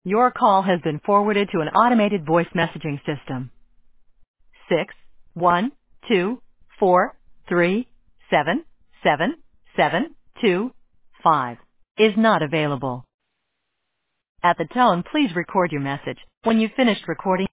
Your call has been forwarded to an automated voice messaging system. 61243777725 is not available. At the tone, please record your message. When you've finished recording,